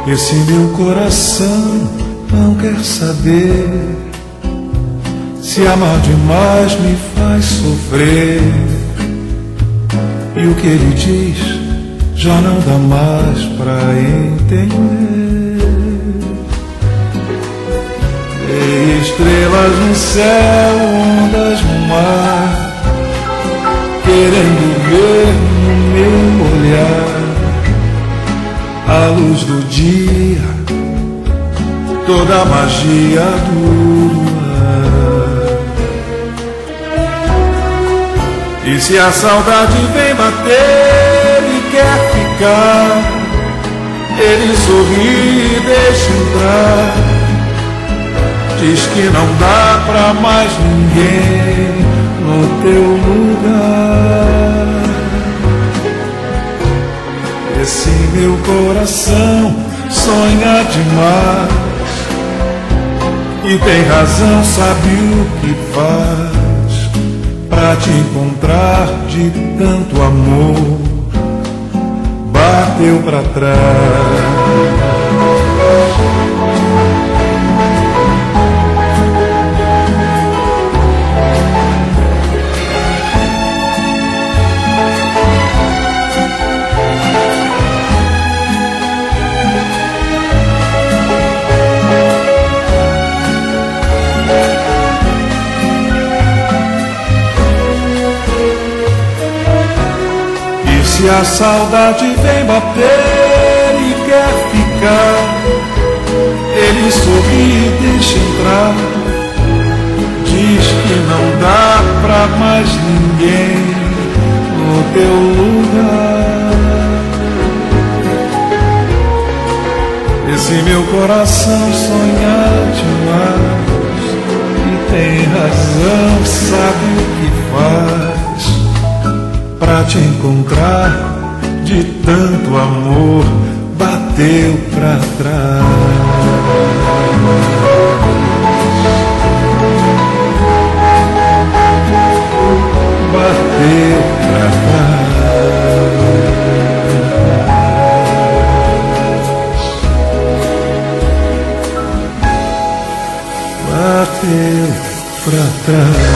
Esse meu coração não quer saber se amar demais me faz sofrer. E o que ele diz já não dá mais pra entender. E estrelas no céu, ondas no mar, querendo ver no meu olhar a luz do dia, toda a magia do luar. E se a saudade vem bater e quer ficar, ele sorri e deixa entrar. Diz que não dá pra mais ninguém no teu lugar. Esse meu coração sonha demais e tem razão, sabe o que faz pra te encontrar de tanto amor. Bateu pra trás. Se a saudade vem bater e quer ficar, ele sorri e deixa entrar. Diz que não dá pra mais ninguém no teu lugar. Esse meu coração sonha demais e tem razão, sabe o que faz pra te encontrar de tanto amor. Bateu pra trás. Bateu pra trás. Bateu pra trás.